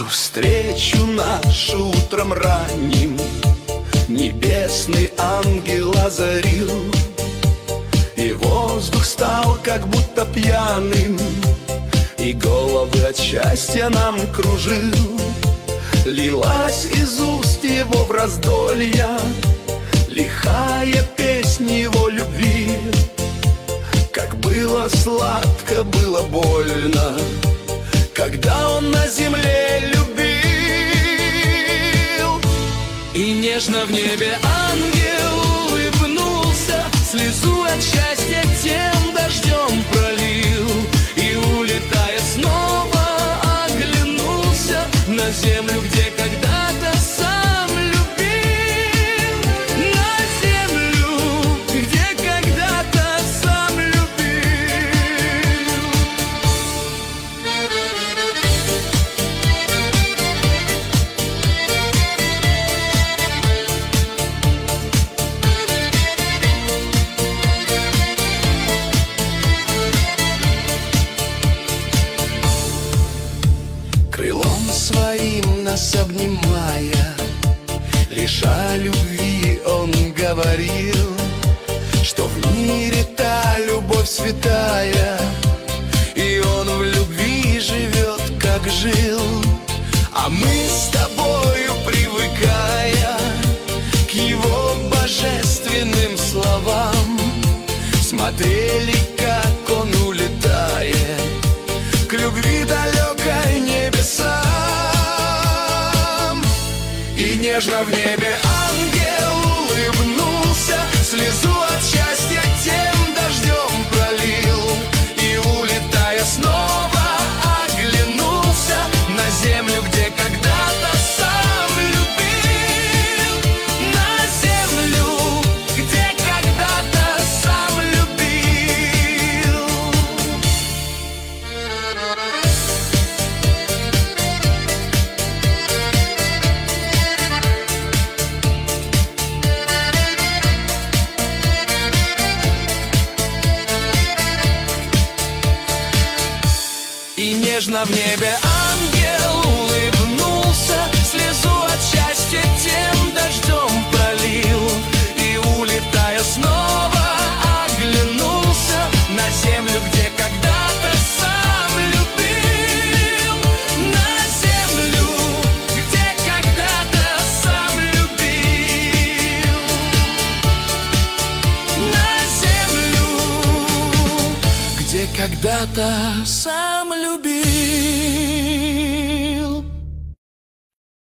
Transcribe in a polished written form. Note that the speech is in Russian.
встречу нашу утром ранним небесный ангел озарил, и воздух стал как будто пьяным, и головы от счастья нам кружил. Лилась из уст его в раздолья лихая песнь его любви. Как было сладко, было больно, когда он на земле любил. И нежно в небе ангел улыбнулся, слезу от счастья тем дождем пролил, и, улетая снова, оглянулся на землю, где когда-то сам любил. На землю, где когда-то сам любил. Крылом своим нас обнимая, лишь о любви он говорил, что в мире та любовь святая, и он в любви живет, как жил. А мы с тобою, привыкая к его божественным словам, смотрели, как он улетает к любви далекой небесам. И нежно в небе ангел улыбнулся, слезу от счастья тем дождем пролил, и, улетая снова, оглянулся на землю, где когда-то сам любил. На землю, где когда-то сам любил. И нежно в небе ангел улыбнулся, слезу от счастья тем дождем пролил, и, улетая снова, оглянулся на землю, где когда-то сам любил. На землю, где когда-то сам любил. На землю, где когда-то сам любил.